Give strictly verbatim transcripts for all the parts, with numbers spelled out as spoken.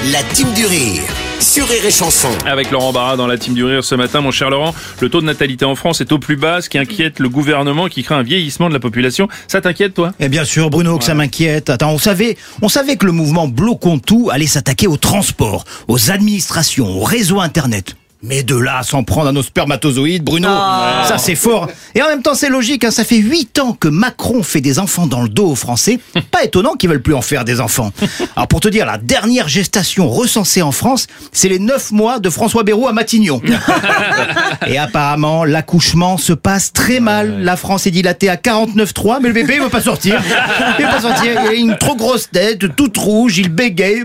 La team du rire sur Rire et Chanson. Avec Laurent Barra dans la team du rire ce matin, mon cher Laurent, le taux de natalité en France est au plus bas, ce qui inquiète le gouvernement qui craint un vieillissement de la population. Ça t'inquiète, toi? Eh bien sûr, Bruno, que ça m'inquiète. Attends, on savait, on savait que le mouvement Bloquons tout allait s'attaquer aux transports, aux administrations, aux réseaux internet. Mais de là à s'en prendre à nos spermatozoïdes, Bruno, Oh. ça c'est fort. Et en même temps, c'est logique, hein, ça fait huit ans que Macron fait des enfants dans le dos aux Français. Pas étonnant qu'ils veulent plus en faire des enfants. Alors pour te dire, la dernière gestation recensée en France, c'est les neuf mois de François Bayrou à Matignon. Et apparemment, l'accouchement se passe très mal. La France est dilatée à quarante-neuf virgule trois, mais le bébé il veut pas sortir. Il veut pas sortir. Il a une trop grosse tête, toute rouge, il bégaye.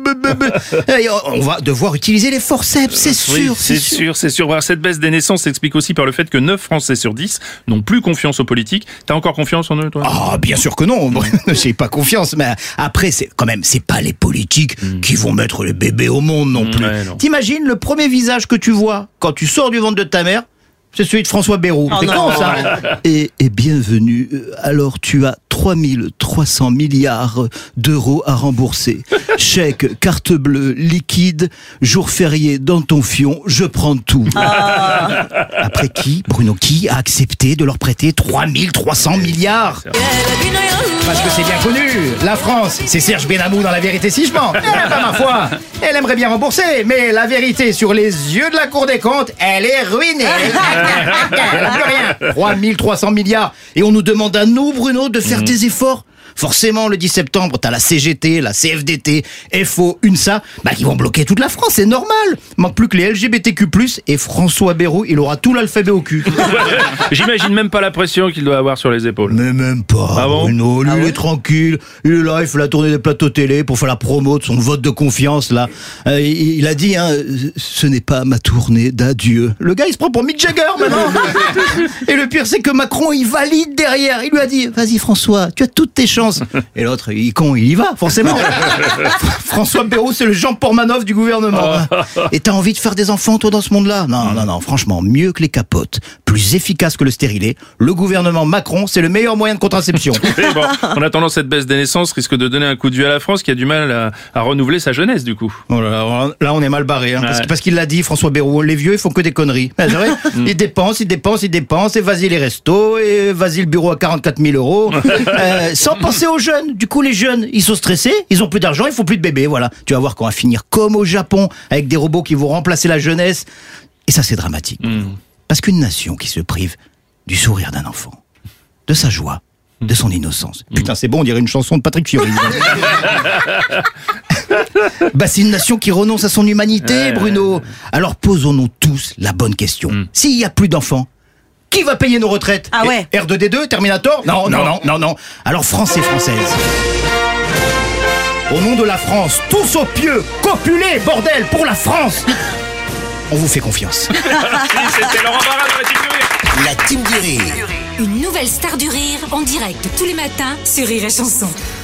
Et on va devoir utiliser les forceps, c'est sûr. Oui, c'est sûr, c'est sûr. Alors, cette baisse des naissances s'explique aussi par le fait que neuf Français sur dix n'ont plus confiance aux politiques. T'as encore confiance en eux, toi? Ah, bien sûr que non. J'ai pas confiance. Mais après, c'est quand même, c'est pas les politiques mmh. qui vont mettre les bébés au monde non plus. Ouais, non. T'imagines le premier visage que tu vois quand tu sors du ventre de ta mère? C'est celui de François Bayrou. Oh c'est con, ça. Et, et bienvenue. Alors, tu as trois mille trois cents milliards d'euros à rembourser. Chèque, carte bleue, liquide, jour férié dans ton fion, je prends tout. Ah. Après qui, Bruno, qui a accepté de leur prêter trois mille trois cents milliards? Parce que c'est bien connu. La France, c'est Serge Benamou dans La Vérité si je mens. Eh ben, ma foi, elle aimerait bien rembourser, mais la vérité sur les yeux de la Cour des comptes, elle est ruinée. Elle n'a plus rien. trois mille trois cents milliards. Et on nous demande à nous, Bruno, de faire mmh. des efforts. Forcément, le dix septembre, t'as la C G T, la C F D T, F O, UNSA, bah, qui vont bloquer toute la France, c'est normal. Manque plus que les L G B T Q plus, et François Bayrou, il aura tout l'alphabet au cul. J'imagine même pas la pression qu'il doit avoir sur les épaules. Mais même pas, ah bon Bruno. Lui, ah il ouais est tranquille. Il est là, il fait la tournée des plateaux télé pour faire la promo de son vote de confiance, là. Euh, il, il a dit, hein, ce n'est pas ma tournée d'adieu. Le gars, il se prend pour Mick Jagger, maintenant. Et le pire, c'est que Macron, il valide derrière. Il lui a dit, vas-y, François, tu as toutes tes chances. Et l'autre, il est con, il y va, forcément. François Bayrou, c'est le Jean Portmanov du gouvernement. Et t'as envie de faire des enfants, toi, dans ce monde-là? Non, non, non, franchement, mieux que les capotes, plus efficace que le stérilet, le gouvernement Macron, c'est le meilleur moyen de contraception. Bon, en attendant, cette baisse des naissances risque de donner un coup de vieux à la France qui a du mal à, à renouveler sa jeunesse, du coup. Oh là, là, là, on est mal barré, hein, ouais. parce, parce qu'il l'a dit, François Bayrou, les vieux, ils font que des conneries. C'est vrai, ils dépensent, ils dépensent, ils dépensent, et vas-y les restos, et vas-y le bureau à quarante-quatre mille euros, euh, sans penser aux jeunes. Du coup, les jeunes, ils sont stressés, ils ont plus d'argent, il faut plus de bébés, voilà. Tu vas voir qu'on va finir comme au Japon, avec des robots qui vont remplacer la jeunesse. Et ça, c'est dramatique. Mmh. Parce qu'une nation qui se prive du sourire d'un enfant, de sa joie, de son innocence. Mmh. Putain, c'est bon, on dirait une chanson de Patrick Fiori. Bah, c'est une nation qui renonce à son humanité, ouais, Bruno. Ouais. Alors posons-nous tous la bonne question. Mmh. S'il y a plus d'enfants, qui va payer nos retraites? Ah ouais. R deux D deux, Terminator? Non, non, non, non, non. Alors Français, Françaises, au nom de la France, tous au pieu, copulez, bordel, pour la France. On vous fait confiance. C'était Laurent Barra dans la team du rire. La team du rire. Une nouvelle star du rire en direct tous les matins sur Rire et Chanson.